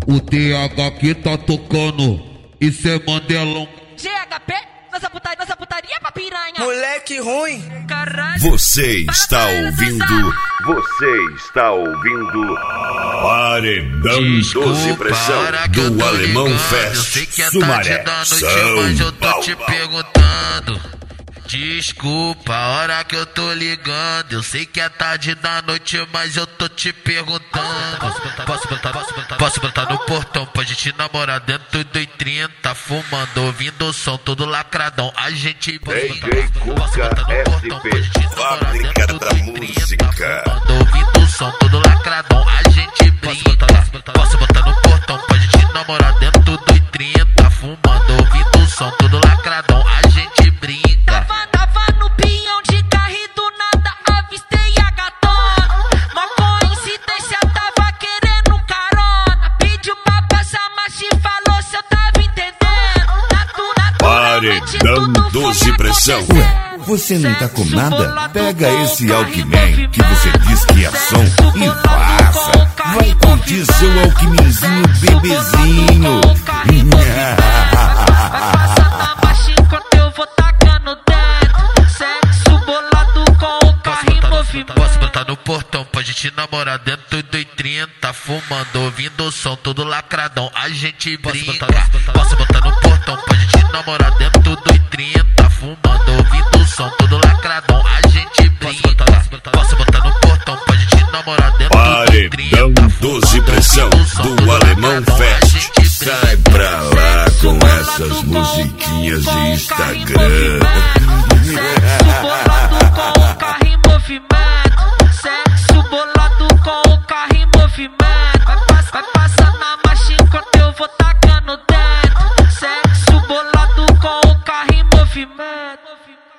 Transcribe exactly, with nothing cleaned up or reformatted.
O D H que tá tocando, isso é Mandelão. G H P, nossa putaria, nossa putaria pra piranha. Moleque ruim. Caralho. Você está ouvindo. Você está ouvindo. Paredão doze Pressão do Alemão Fest Sumaré, São Paulo. Te perguntando. Desculpa a hora que eu tô ligando. Eu sei que é tarde da noite, mas eu tô te perguntando. Posso botar, posso botar, posso botar, posso botar no portão pra gente namorar dentro do trinta, fumando, ouvindo o som todo lacradão. A gente D J Cuca S P, fábrica da música. Fumando, ouvindo o som todo lacradão. A gente brinca. Posso botar no portão pra gente namorar dentro do trinta, fumando, ouvindo o som todo lacradão. A gente brinca. Tava, tava no pinhão de carro e do nada avistei a gatona. Uma coincidência, tava querendo carona. Pediu pra passar, mas te falou se eu tava entendendo. Natura, Paredão doze Pressão. Ué, você não tá com nada? Pega esse Alckmin que você diz que é som e passa. Vai curtir seu Alckminzinho bebezinho. Vai passar na marcha enquanto eu vou tacando dentro. Sexo bolado com o carro em movimento. Posso botar no portão pra gente namorar dentro do trinta, fumando, ouvindo o som todo lacradão. A gente brinca. Posso botar no portão pra gente namorar dentro do trinta, fumando, ouvindo o som todo lacradão. A gente brinca. Posso botar no portão pra gente namorar dentro do trinta, Paredão doze Pressão do Alemão Fest. Sai pra lá com essas musiquinhas de Instagram. Sexo bolado com o carro em movimento. Sexo bolado com o carro em movimento. Vai, pass vai passar na marcha enquanto eu vou tacando dentro. Sexo bolado com o carro em movimento.